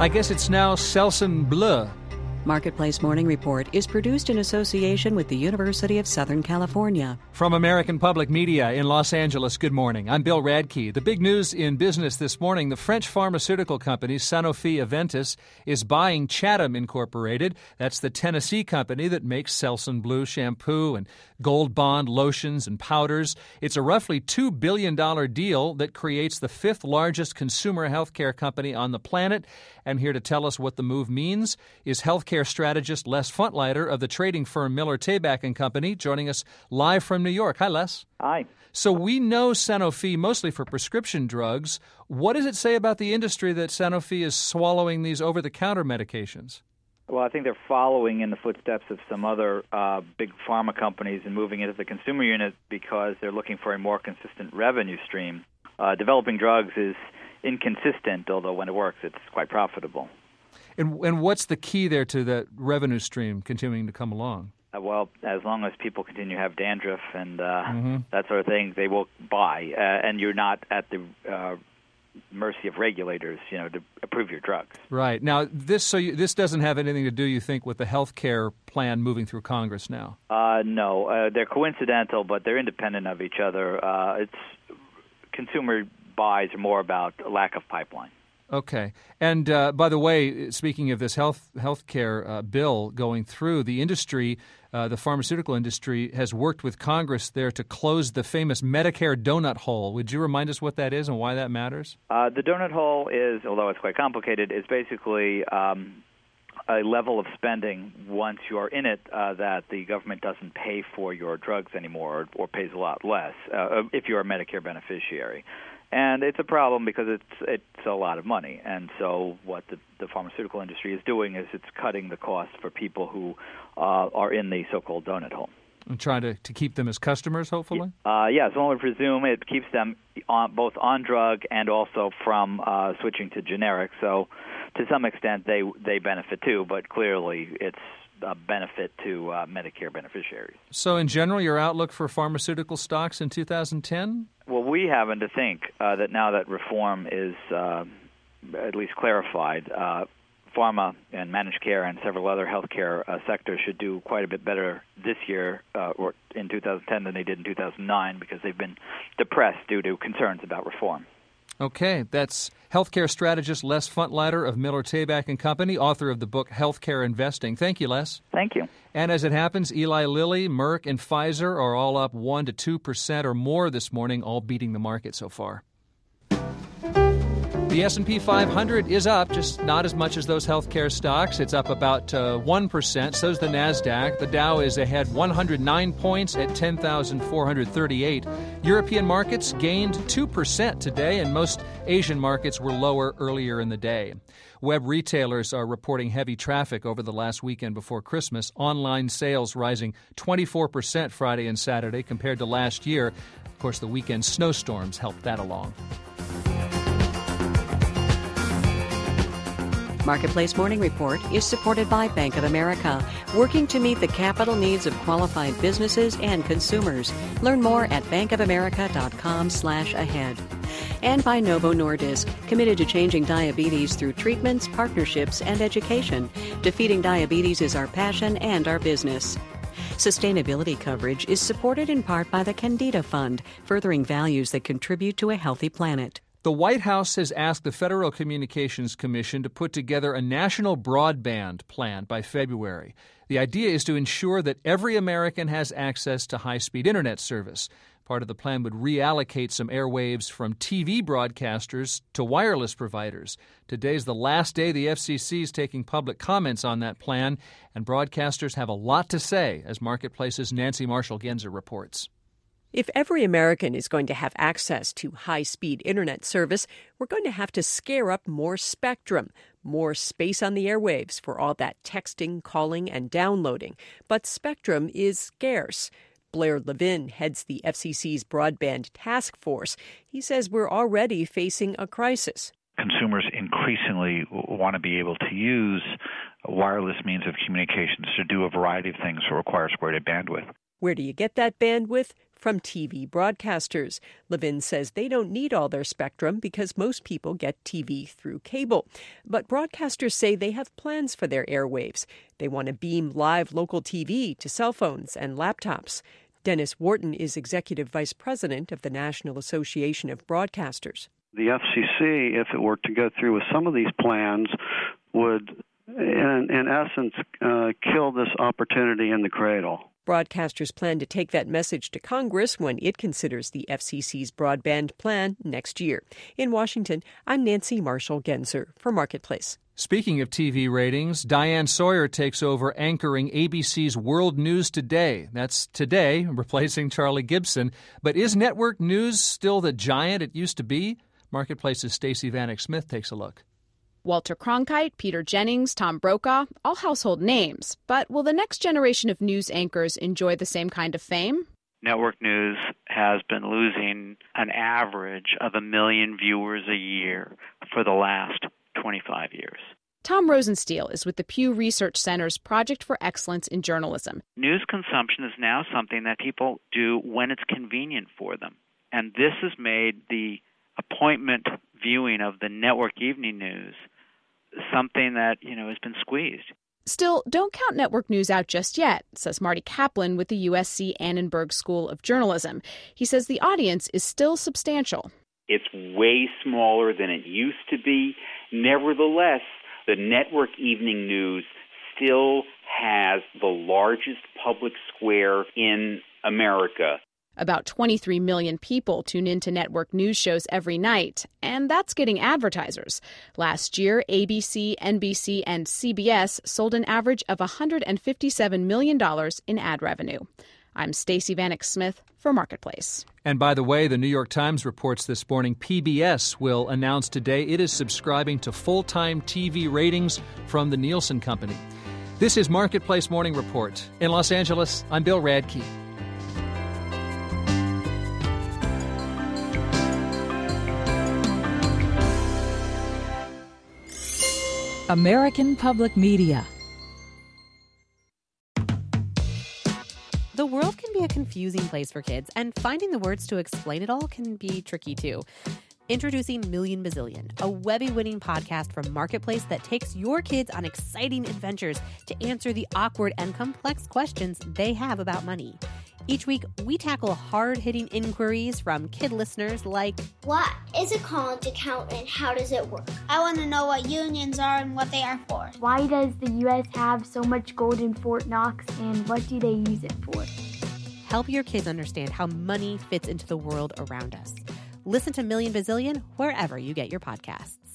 I guess it's now Selsun Bleu. Marketplace Morning Report is produced in association with the University of Southern California. From American Public Media in Los Angeles, good morning. I'm Bill Radke. The big news in business this morning, the French pharmaceutical company Sanofi-Aventis is buying Chatham Incorporated. That's the Tennessee company that makes Selsun Bleu shampoo and Gold Bond lotions and powders. It's a roughly $2 billion deal that creates the fifth largest consumer healthcare company on the planet. And here to tell us what the move means is healthcare strategist Les Funtleiter of the trading firm Miller Tabak & Company, joining us live from New York. Hi, Les. Hi. So we know Sanofi mostly for prescription drugs. What does it say about the industry that Sanofi is swallowing these over-the-counter medications? Well, I think they're following in the footsteps of some other big pharma companies and moving into the consumer unit because they're looking for a more consistent revenue stream. Developing drugs is inconsistent, although when it works, it's quite profitable. And what's the key there to that revenue stream continuing to come along? Well, as long as people continue to have dandruff and that sort of thing, they will buy, and you're not at the mercy of regulators, to approve your drugs. Right. Now, this doesn't have anything to do, you think, with the health care plan moving through Congress now? No. They're coincidental, but they're independent of each other. It's consumer buys are more about a lack of pipeline. Okay. And by the way, speaking of this health care bill going through, the industry, the pharmaceutical industry, has worked with Congress there to close the famous Medicare donut hole. Would you remind us what that is and why that matters? The donut hole is, although it's quite complicated, is basically a level of spending once you are in it that the government doesn't pay for your drugs anymore or pays a lot less if you're a Medicare beneficiary. And it's a problem because it's a lot of money. And so what the pharmaceutical industry is doing is it's cutting the cost for people who are in the so-called donut hole. And trying to keep them as customers, hopefully? Yes, one would presume it keeps them both on drug and also from switching to generic. So to some extent they benefit too, but clearly it's a benefit to Medicare beneficiaries. So in general, your outlook for pharmaceutical stocks in 2010? Well, we happen to think that now that reform is at least clarified, pharma and managed care and several other healthcare sectors should do quite a bit better this year or in 2010 than they did in 2009 because they've been depressed due to concerns about reform. Okay, that's healthcare strategist Les Funtleiter of Miller Tabak & Company, author of the book Healthcare Investing. Thank you, Les. Thank you. And as it happens, Eli Lilly, Merck, and Pfizer are all up 1% to 2% or more this morning, all beating the market so far. The S&P 500 is up, just not as much as those healthcare stocks. It's up about 1%. So's the NASDAQ. The Dow is ahead 109 points at 10,438. European markets gained 2% today, and most Asian markets were lower earlier in the day. Web retailers are reporting heavy traffic over the last weekend before Christmas. Online sales rising 24% Friday and Saturday compared to last year. Of course, the weekend snowstorms helped that along. Marketplace Morning Report is supported by Bank of America, working to meet the capital needs of qualified businesses and consumers. Learn more at bankofamerica.com/ahead. And by Novo Nordisk, committed to changing diabetes through treatments, partnerships, and education. Defeating diabetes is our passion and our business. Sustainability coverage is supported in part by the Candida Fund, furthering values that contribute to a healthy planet. The White House has asked the Federal Communications Commission to put together a national broadband plan by February. The idea is to ensure that every American has access to high-speed internet service. Part of the plan would reallocate some airwaves from TV broadcasters to wireless providers. Today's the last day the FCC is taking public comments on that plan, and broadcasters have a lot to say, as Marketplace's Nancy Marshall-Genzer reports. If every American is going to have access to high-speed internet service, we're going to have to scare up more spectrum, more space on the airwaves for all that texting, calling, and downloading. But spectrum is scarce. Blair Levin heads the FCC's Broadband Task Force. He says we're already facing a crisis. Consumers increasingly want to be able to use wireless means of communications to do a variety of things that requires greater bandwidth. Where do you get that bandwidth? From TV broadcasters. Levin says they don't need all their spectrum because most people get TV through cable. But broadcasters say they have plans for their airwaves. They want to beam live local TV to cell phones and laptops. Dennis Wharton is executive vice president of the National Association of Broadcasters. The FCC, if it were to go through with some of these plans, would, in essence, kill this opportunity in the cradle. Broadcasters plan to take that message to Congress when it considers the FCC's broadband plan next year. In Washington, I'm Nancy Marshall-Genzer for Marketplace. Speaking of TV ratings, Diane Sawyer takes over anchoring ABC's World News Today. That's today, replacing Charlie Gibson. But is network news still the giant it used to be? Marketplace's Stacey Vanek Smith takes a look. Walter Cronkite, Peter Jennings, Tom Brokaw, all household names. But will the next generation of news anchors enjoy the same kind of fame? Network news has been losing an average of 1 million viewers a year for the last 25 years. Tom Rosenstiel is with the Pew Research Center's Project for Excellence in Journalism. News consumption is now something that people do when it's convenient for them. And this has made the appointment viewing of the network evening news something that, has been squeezed. Still, don't count network news out just yet, says Marty Kaplan with the USC Annenberg School of Journalism. He says the audience is still substantial. It's way smaller than it used to be. Nevertheless, the network evening news still has the largest public square in America. About 23 million people tune into network news shows every night, and that's getting advertisers. Last year, ABC, NBC, and CBS sold an average of $157 million in ad revenue. I'm Stacey Vanek Smith for Marketplace. And by the way, the New York Times reports this morning PBS will announce today it is subscribing to full-time TV ratings from the Nielsen Company. This is Marketplace Morning Report. In Los Angeles, I'm Bill Radke. American Public Media. The world can be a confusing place for kids, and finding the words to explain it all can be tricky too. Introducing Million Bazillion, a Webby-winning podcast from Marketplace that takes your kids on exciting adventures to answer the awkward and complex questions they have about money. Each week, we tackle hard-hitting inquiries from kid listeners like, what is a college account and how does it work? I want to know what unions are and what they are for. Why does the U.S. have so much gold in Fort Knox and what do they use it for? Help your kids understand how money fits into the world around us. Listen to Million Bazillion wherever you get your podcasts.